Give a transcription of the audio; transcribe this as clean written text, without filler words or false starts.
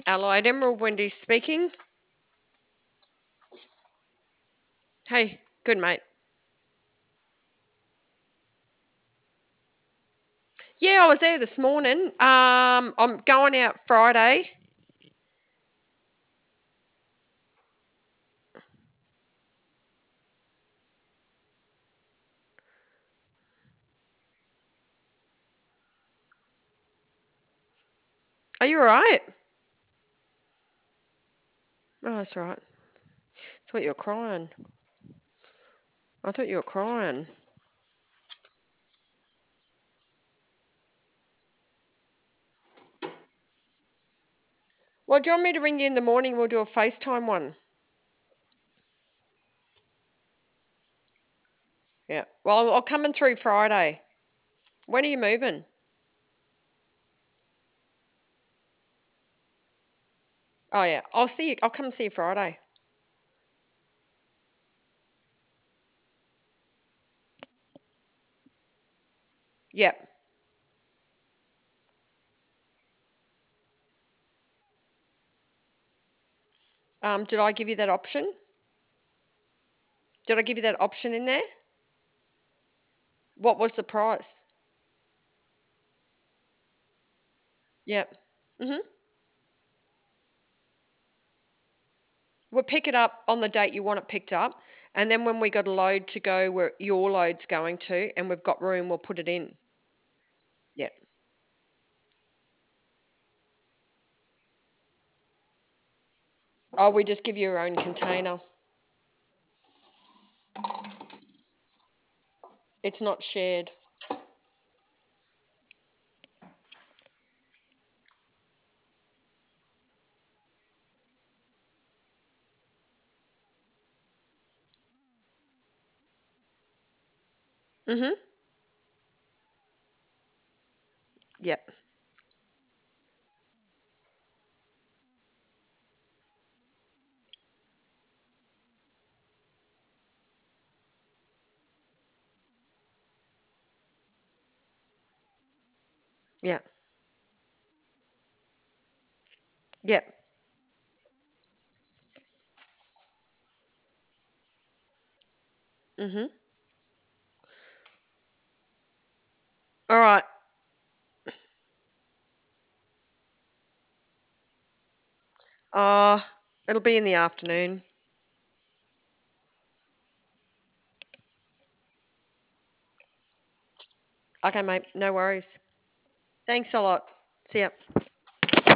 Allied Emerald, Wendy speaking. Hey, good mate. Yeah, I was there this morning. I'm going out Friday. Are you alright? Oh, that's right. I thought you were crying. I thought you were crying. Well, do you want me to ring you in the morning? We'll do a FaceTime one. Yeah. Well, I'll come in through Friday. When are you moving? Oh yeah. I'll see you. I'll come see you Friday. Yep. Did I give you that option? Did I give you that option in there? What was the price? Yep. Mhm. We'll pick it up on the date you want it picked up, and then when we got a load to go where your load's going to, and we've got room, we'll put it in. Yeah. Oh, we just give you your own container. It's not shared. Mhm. Yep. Yep. Yep. Mhm. All right. Uh, it'll be in the afternoon. Okay, mate. No worries. Thanks a lot. See ya.